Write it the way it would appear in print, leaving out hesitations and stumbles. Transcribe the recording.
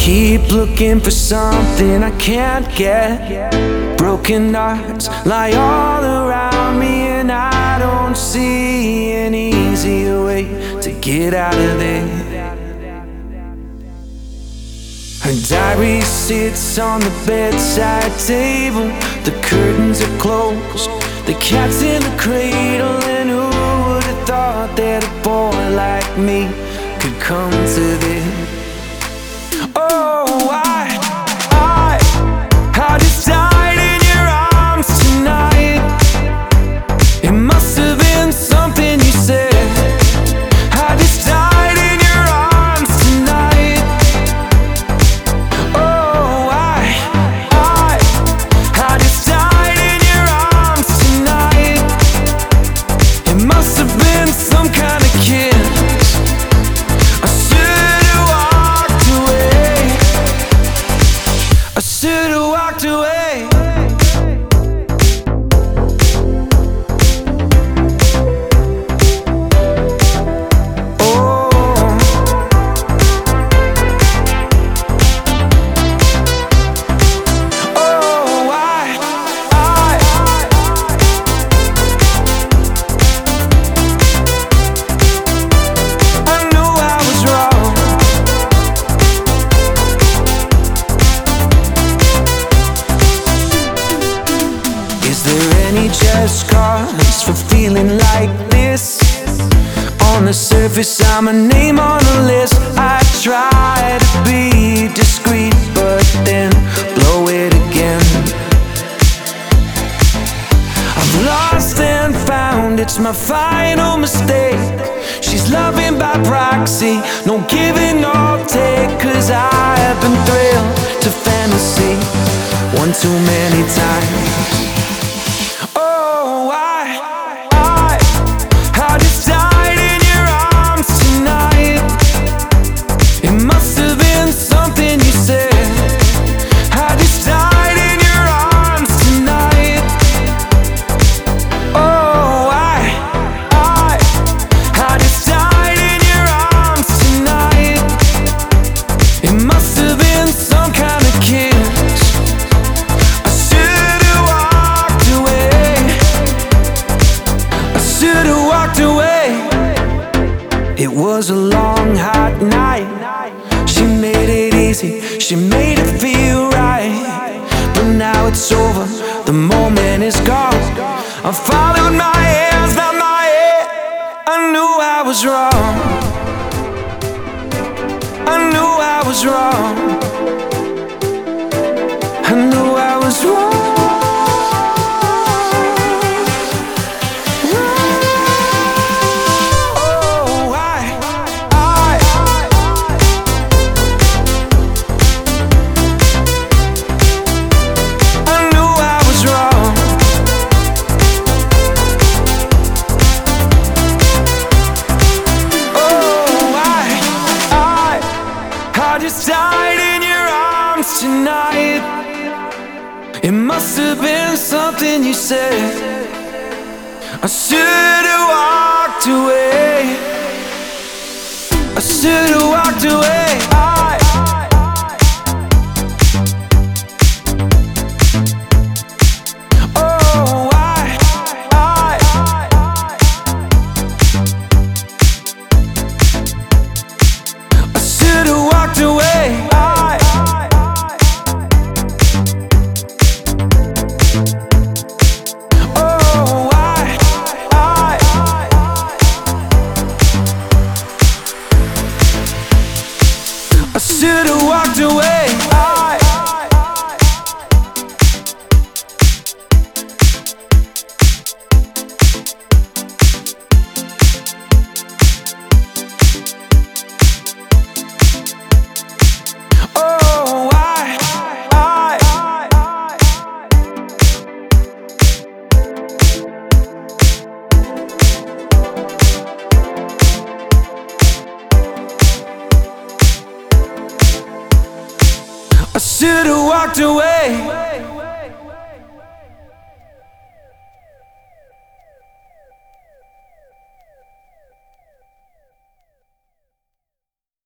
keep looking for something I can't get. Broken hearts lie all around me, and I don't see an easier way to get out of there. Her diary sits on the bedside table. The curtains are closed, the cat's in the cradle. And who would have thought that a boy like me could come to this? Oh, I just died in your arms tonight. It must have been something you said. I just died in your arms tonight. Oh, I just died in your arms tonight. It must have been some kind of kiss. I should have walked away. I should have walked away. Just cause for feeling like this. On the surface I'm a name on a list. I try to be discreet, but then blow it again. I've lost and found, it's my final mistake. She's loving by proxy, no giving or take. Cause I have been thrilled to fantasy one too many times. I just died in your arms tonight. It must have been something you said. I just died in your arms tonight. Oh, I just died in your arms tonight. It must have been some kind of kiss. I should have walked away. I should have walked away. It was a long, hot night. She made it easy, she made it feel right. But now it's over, the moment is gone. I followed my hands, not my head. I knew I was wrong. I knew I was wrong. I knew I was wrong. I just died in your arms tonight. It must have been something you said. I should have walked away. I should have walked away. I should have walked away. I should have walked away.